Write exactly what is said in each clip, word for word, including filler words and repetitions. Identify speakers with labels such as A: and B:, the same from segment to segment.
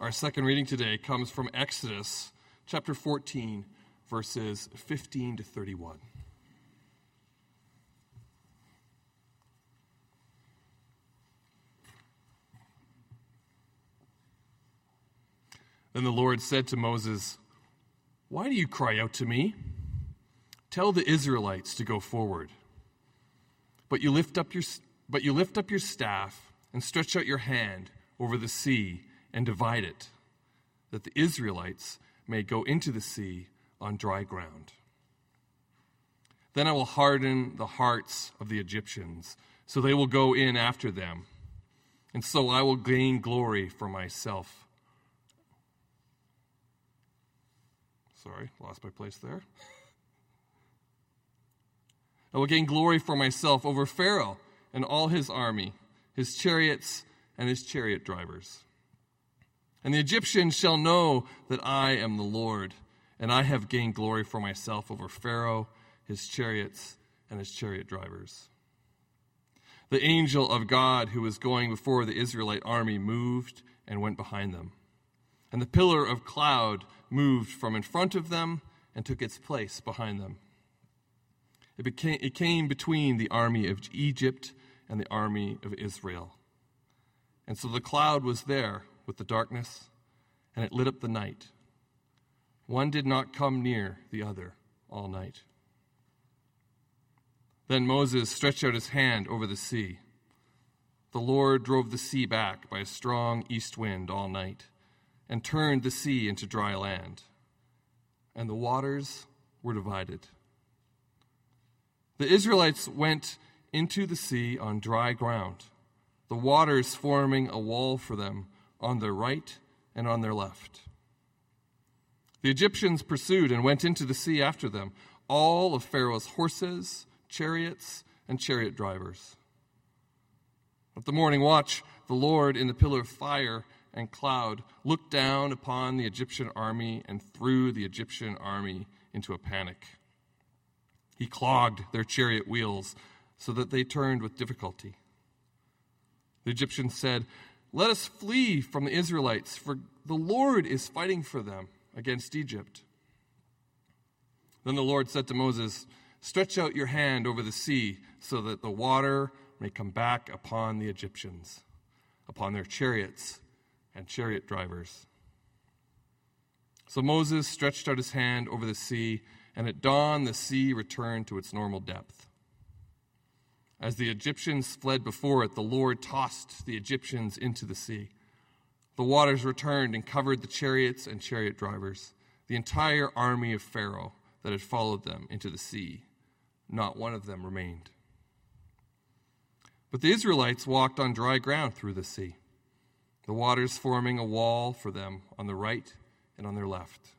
A: Our second reading today comes from Exodus chapter fourteen, verses fifteen to thirty-one. Then the Lord said to Moses, "Why do you cry out to me? Tell the Israelites to go forward. But you lift up your but you lift up your staff and stretch out your hand over the sea and divide it, that the Israelites may go into the sea on dry ground. Then I will harden the hearts of the Egyptians, so they will go in after them, and so I will gain glory for myself." Sorry, lost my place there. "I will gain glory for myself over Pharaoh and all his army, his chariots and his chariot drivers. And the Egyptians shall know that I am the Lord, and I have gained glory for myself over Pharaoh, his chariots, and his chariot drivers." The angel of God who was going before the Israelite army moved and went behind them. And the pillar of cloud moved from in front of them and took its place behind them. It became it came between the army of Egypt and the army of Israel. And so the cloud was there with the darkness, and it lit up the night. One did not come near the other all night. Then Moses stretched out his hand over the sea. The Lord drove the sea back by a strong east wind all night, and turned the sea into dry land, and the waters were divided. The Israelites went into the sea on dry ground, the waters forming a wall for them on their right and on their left. The Egyptians pursued and went into the sea after them, all of Pharaoh's horses, chariots, and chariot drivers. At the morning watch, the Lord in the pillar of fire and cloud looked down upon the Egyptian army and threw the Egyptian army into a panic. He clogged their chariot wheels so that they turned with difficulty. The Egyptians said, "Let us flee from the Israelites, for the Lord is fighting for them against Egypt." Then the Lord said to Moses, "Stretch out your hand over the sea so that the water may come back upon the Egyptians, upon their chariots and chariot drivers." So Moses stretched out his hand over the sea, and at dawn the sea returned to its normal depth. As the Egyptians fled before it, the Lord tossed the Egyptians into the sea. The waters returned and covered the chariots and chariot drivers, the entire army of Pharaoh that had followed them into the sea. Not one of them remained. But the Israelites walked on dry ground through the sea, the waters forming a wall for them on the right and on their left.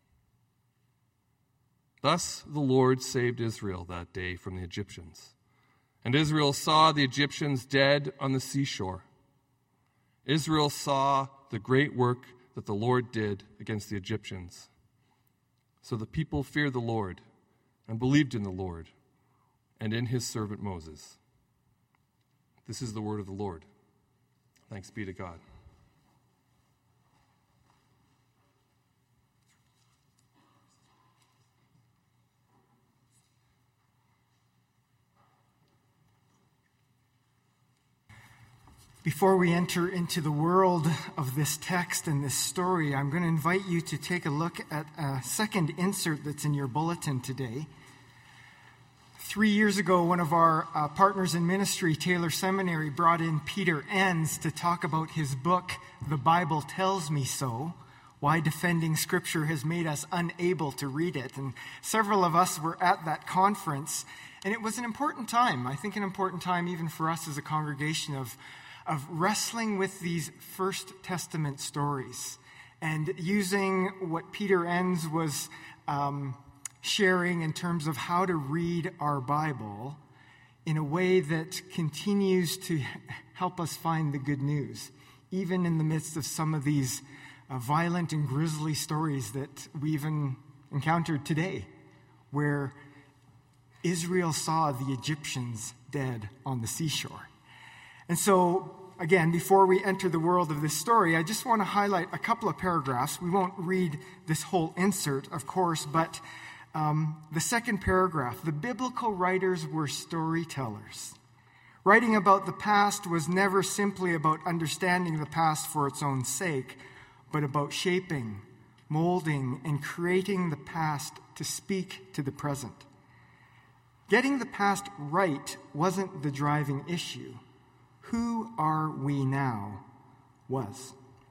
A: Thus the Lord saved Israel that day from the Egyptians. And Israel saw the Egyptians dead on the seashore. Israel saw the great work that the Lord did against the Egyptians. So the people feared the Lord and believed in the Lord and in his servant Moses. This is the word of the Lord. Thanks be to God.
B: Before we enter into the world of this text and this story, I'm going to invite you to take a look at a second insert that's in your bulletin today. Three years ago, one of our uh, partners in ministry, Taylor Seminary, brought in Peter Enns to talk about his book, The Bible Tells Me So, Why Defending Scripture Has Made Us Unable to Read It. And several of us were at that conference, and it was an important time, I think an important time even for us as a congregation of of wrestling with these First Testament stories and using what Peter Enns was um, sharing in terms of how to read our Bible in a way that continues to help us find the good news, even in the midst of some of these uh, violent and grisly stories that we even encountered today, where Israel saw the Egyptians dead on the seashore. And so again, before we enter the world of this story, I just want to highlight a couple of paragraphs. We won't read this whole insert, of course, but um, the second paragraph, the biblical writers were storytellers. Writing about the past was never simply about understanding the past for its own sake, but about shaping, molding, and creating the past to speak to the present. Getting the past right wasn't the driving issue. Who are we now was.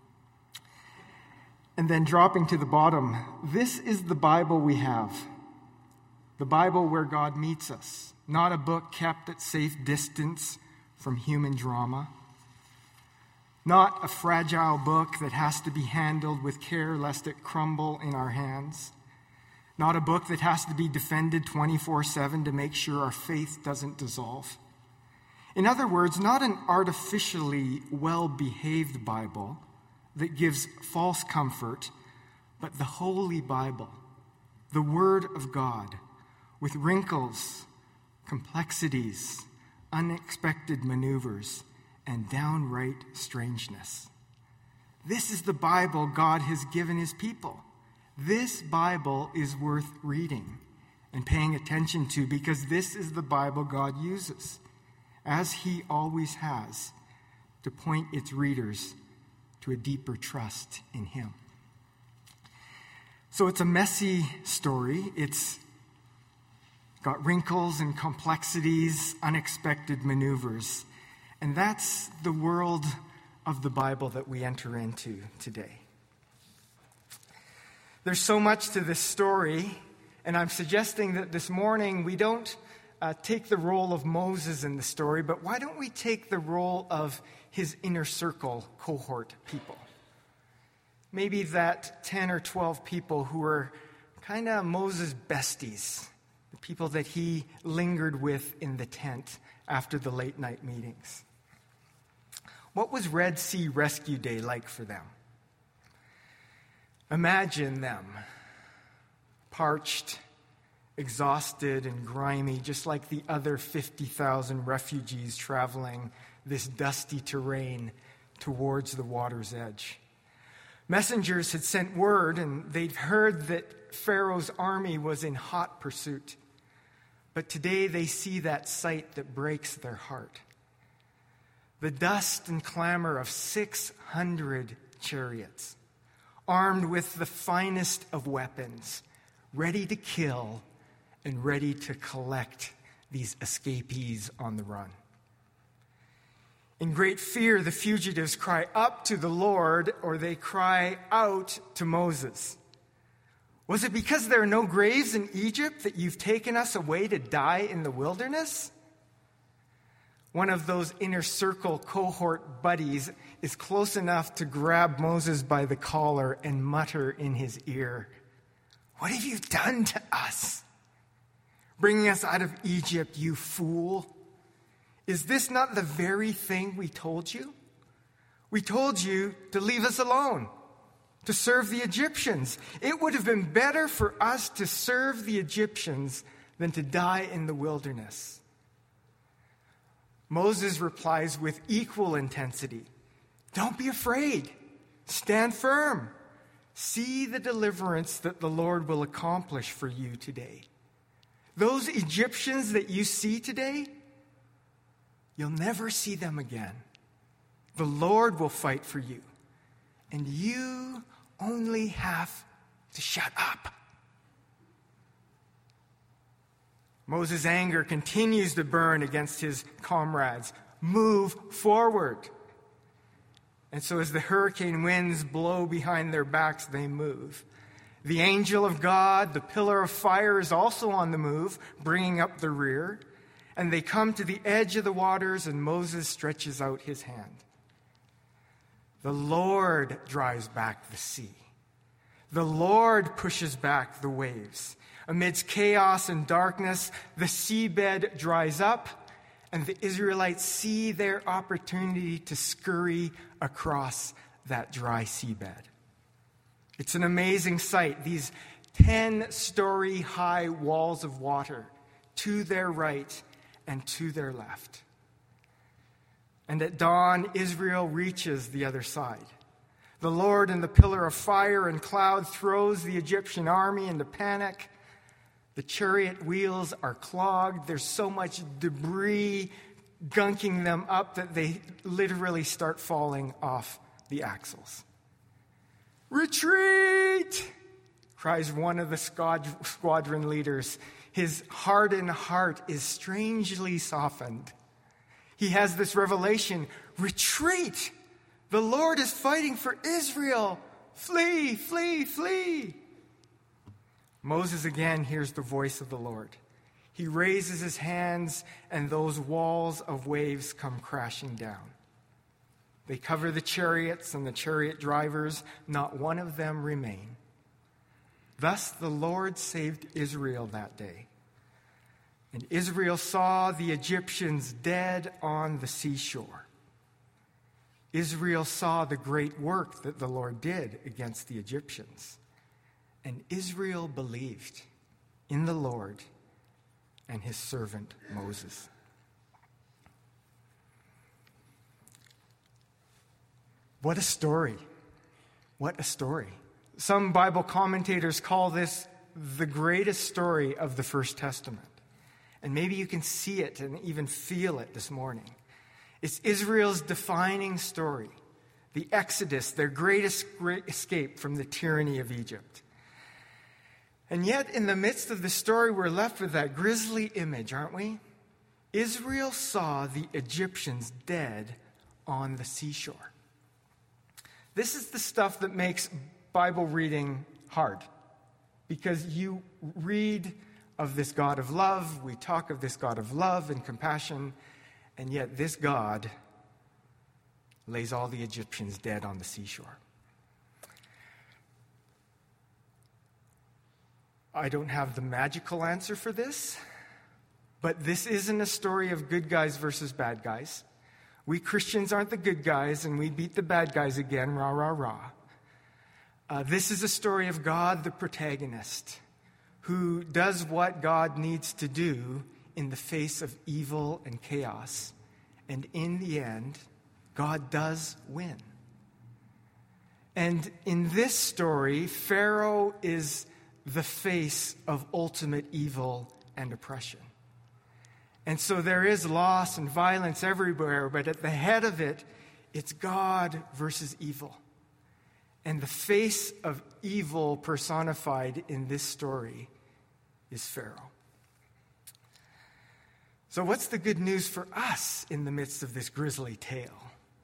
B: And then dropping to the bottom, this is the Bible we have. The Bible where God meets us, not a book kept at safe distance from human drama. Not a fragile book that has to be handled with care lest it crumble in our hands. Not a book that has to be defended twenty-four seven to make sure our faith doesn't dissolve. In other words, not an artificially well-behaved Bible that gives false comfort, but the Holy Bible, the Word of God, with wrinkles, complexities, unexpected maneuvers, and downright strangeness. This is the Bible God has given his people. This Bible is worth reading and paying attention to because this is the Bible God uses, as he always has, to point its readers to a deeper trust in him. So it's a messy story. It's got wrinkles and complexities, unexpected maneuvers. And that's the world of the Bible that we enter into today. There's so much to this story, and I'm suggesting that this morning we don't uh, take the role of Moses in the story, but why don't we take the role of his inner circle cohort people? Maybe that ten or twelve people who were kind of Moses' besties, the people that he lingered with in the tent after the late night meetings. What was Red Sea Rescue Day like for them? Imagine them, parched, exhausted, and grimy, just like the other fifty thousand refugees traveling this dusty terrain towards the water's edge. Messengers had sent word, and they'd heard that Pharaoh's army was in hot pursuit. But today they see that sight that breaks their heart. The dust and clamor of six hundred chariots, armed with the finest of weapons, ready to kill and ready to collect these escapees on the run. In great fear, the fugitives cry up to the Lord, or they cry out to Moses. Was it because there are no graves in Egypt that you've taken us away to die in the wilderness? One of those inner circle cohort buddies is close enough to grab Moses by the collar and mutter in his ear, "What have you done to us? Bringing us out of Egypt, you fool. Is this not the very thing we told you? We told you to leave us alone, to serve the Egyptians. It would have been better for us to serve the Egyptians than to die in the wilderness." Moses replies with equal intensity, "Don't be afraid. Stand firm. See the deliverance that the Lord will accomplish for you today. Those Egyptians that you see today, you'll never see them again. The Lord will fight for you, and you only have to shut up." Moses' anger continues to burn against his comrades. Move forward. And so as the hurricane winds blow behind their backs, they move. The angel of God, the pillar of fire, is also on the move, bringing up the rear. And they come to the edge of the waters, and Moses stretches out his hand. The Lord drives back the sea. The Lord pushes back the waves. Amidst chaos and darkness, the seabed dries up, and the Israelites see their opportunity to scurry across that dry seabed. It's an amazing sight. These ten-story high walls of water to their right and to their left. And at dawn, Israel reaches the other side. The Lord in the pillar of fire and cloud throws the Egyptian army into panic. The chariot wheels are clogged. There's so much debris gunking them up that they literally start falling off the axles. "Retreat!" cries one of the squadron leaders. His hardened heart is strangely softened. He has this revelation: retreat! The Lord is fighting for Israel. Flee, flee, flee. Moses again hears the voice of the Lord. He raises his hands, and those walls of waves come crashing down. They cover the chariots and the chariot drivers. Not one of them remain. Thus the Lord saved Israel that day. And Israel saw the Egyptians dead on the seashore. Israel saw the great work that the Lord did against the Egyptians. And Israel believed in the Lord and his servant Moses. What a story. What a story. Some Bible commentators call this the greatest story of the First Testament. And maybe you can see it and even feel it this morning. It's Israel's defining story, the Exodus, their greatest escape from the tyranny of Egypt. And yet, in the midst of the story, we're left with that grisly image, aren't we? Israel saw the Egyptians dead on the seashore. This is the stuff that makes Bible reading hard, because you read of this God of love, we talk of this God of love and compassion, and yet this God lays all the Egyptians dead on the seashore. I don't have the magical answer for this, but this isn't a story of good guys versus bad guys. We Christians aren't the good guys, and we beat the bad guys again, rah, rah, rah. Uh, this is a story of God, the protagonist, who does what God needs to do in the face of evil and chaos. And in the end, God does win. And in this story, Pharaoh is the face of ultimate evil and oppression. And so there is loss and violence everywhere, but at the head of it, it's God versus evil. And the face of evil personified in this story is Pharaoh. So what's the good news for us in the midst of this grisly tale?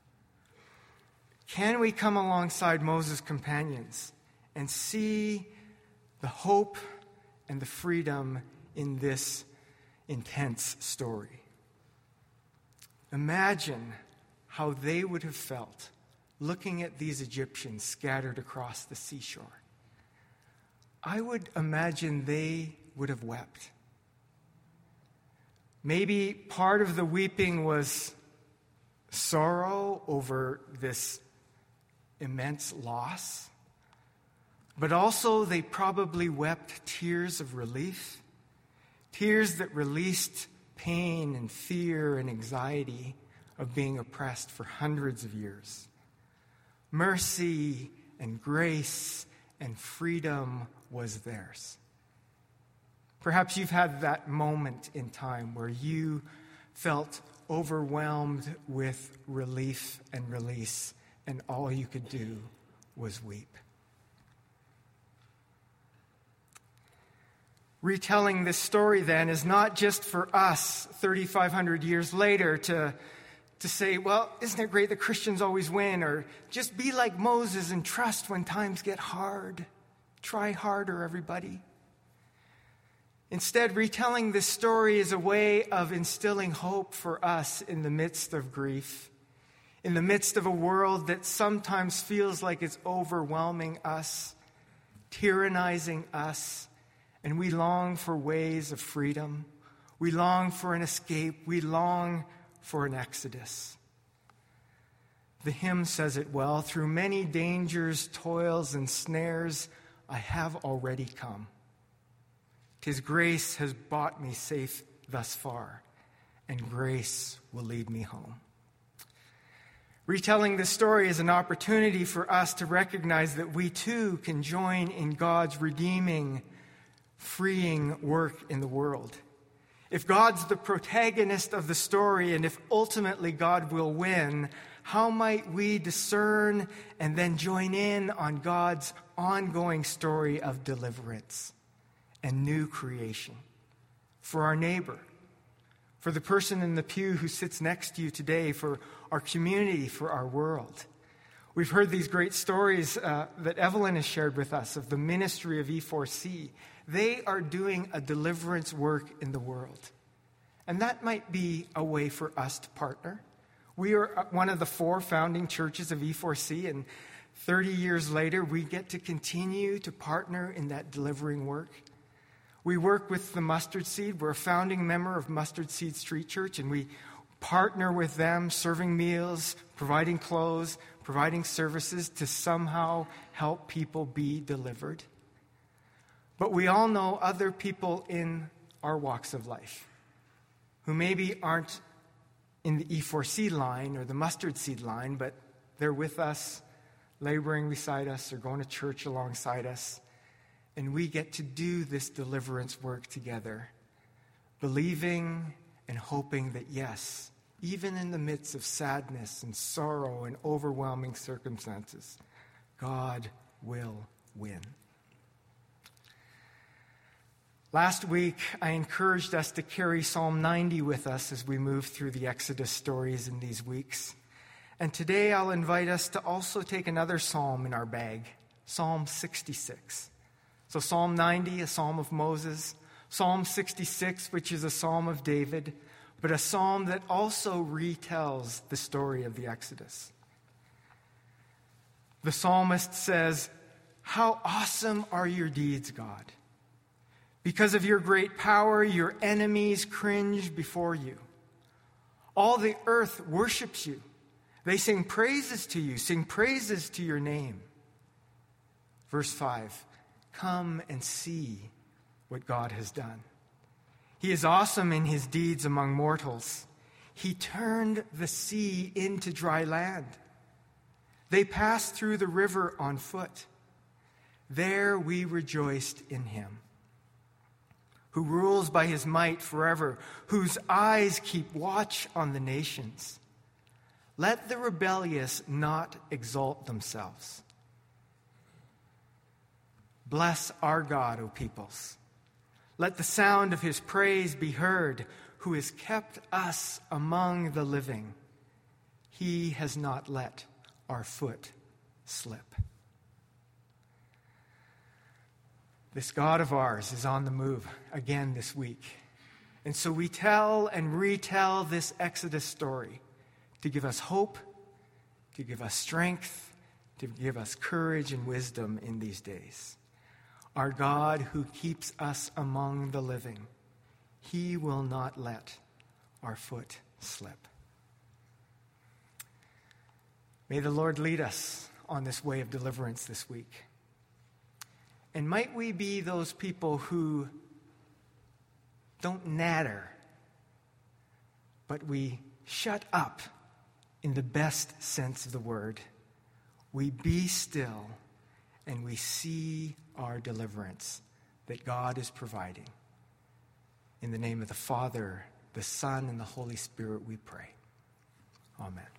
B: Can we come alongside Moses' companions and see the hope and the freedom in this intense story? Imagine how they would have felt looking at these Egyptians scattered across the seashore. I would imagine they would have wept. Maybe part of the weeping was sorrow over this immense loss, but also they probably wept tears of relief, tears that released pain and fear and anxiety of being oppressed for hundreds of years. Mercy and grace and freedom was theirs. Perhaps you've had that moment in time where you felt overwhelmed with relief and release, and all you could do was weep. Retelling this story, then, is not just for us thirty-five hundred years later to, to say, well, isn't it great that Christians always win? Or just be like Moses and trust when times get hard. Try harder, everybody. Instead, retelling this story is a way of instilling hope for us in the midst of grief, in the midst of a world that sometimes feels like it's overwhelming us, tyrannizing us, and we long for ways of freedom. We long for an escape. We long for an exodus. The hymn says it well: through many dangers, toils, and snares, I have already come. 'Tis grace has bought me safe thus far, and grace will lead me home. Retelling this story is an opportunity for us to recognize that we too can join in God's redeeming, freeing work in the world. If God's the protagonist of the story, and if ultimately God will win, how might we discern and then join in on God's ongoing story of deliverance and new creation for our neighbor, for the person in the pew who sits next to you today, for our community, for our world? We've heard these great stories uh, that Evelyn has shared with us of the ministry of E four C. They are doing a deliverance work in the world. And that might be a way for us to partner. We are one of the four founding churches of E four C, and thirty years later, we get to continue to partner in that delivering work. We work with the Mustard Seed. We're a founding member of Mustard Seed Street Church, and we partner with them, serving meals, providing clothes, providing services to somehow help people be delivered. But we all know other people in our walks of life who maybe aren't in the E four C line or the Mustard Seed line, but they're with us, laboring beside us, or going to church alongside us. And we get to do this deliverance work together, believing and hoping that, yes, even in the midst of sadness and sorrow and overwhelming circumstances, God will win. Last week, I encouraged us to carry Psalm ninety with us as we move through the Exodus stories in these weeks. And today I'll invite us to also take another psalm in our bag, Psalm sixty-six. So Psalm ninety, a psalm of Moses, Psalm sixty-six, which is a psalm of David, but a psalm that also retells the story of the Exodus. The psalmist says, "How awesome are your deeds, God! Because of your great power, your enemies cringe before you. All the earth worships you. They sing praises to you, sing praises to your name." Verse five, "Come and see what God has done. He is awesome in his deeds among mortals. He turned the sea into dry land. They passed through the river on foot. There we rejoiced in him, who rules by his might forever, whose eyes keep watch on the nations. Let the rebellious not exalt themselves. Bless our God, O peoples. Let the sound of his praise be heard, who has kept us among the living. He has not let our foot slip." This God of ours is on the move again this week. And so we tell and retell this Exodus story to give us hope, to give us strength, to give us courage and wisdom in these days. Our God who keeps us among the living, he will not let our foot slip. May the Lord lead us on this way of deliverance this week. And might we be those people who don't natter, but we shut up in the best sense of the word. We be still and we see our deliverance that God is providing. In the name of the Father, the Son, and the Holy Spirit we pray. Amen.